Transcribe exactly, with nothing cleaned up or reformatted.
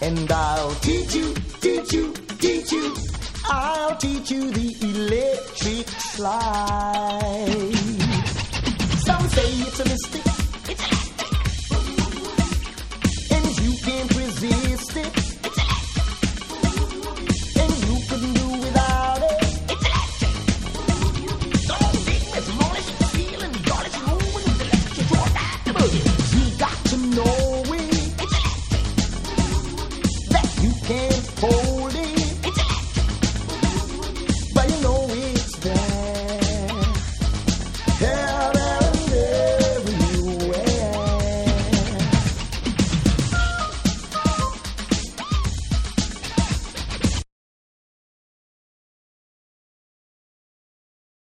And I'll teach you, teach you, teach you. I'll teach you the electric slide. Some say it's a mystic, it's electric, and you can't resist it.